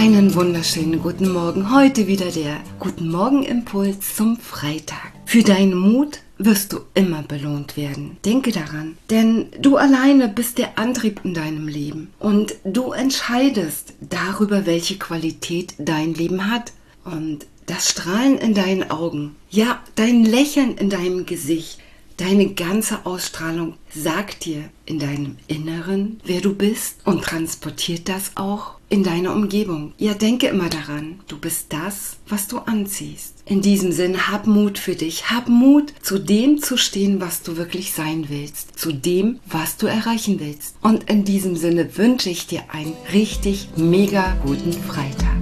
Einen wunderschönen guten Morgen. Heute wieder der Guten Morgen Impuls zum Freitag. Für deinen Mut wirst du immer belohnt werden. Denke daran, denn du alleine bist der Antrieb in deinem Leben und du entscheidest darüber, welche Qualität dein Leben hat. Und das Strahlen in deinen Augen, ja, dein Lächeln in deinem Gesicht, deine ganze Ausstrahlung sagt dir in deinem Inneren, wer du bist und transportiert das auch in deine Umgebung. Ja, denke immer daran, du bist das, was du anziehst. In diesem Sinn, hab Mut für dich. Hab Mut, zu dem zu stehen, was du wirklich sein willst. Zu dem, was du erreichen willst. Und in diesem Sinne wünsche ich dir einen richtig mega guten Freitag.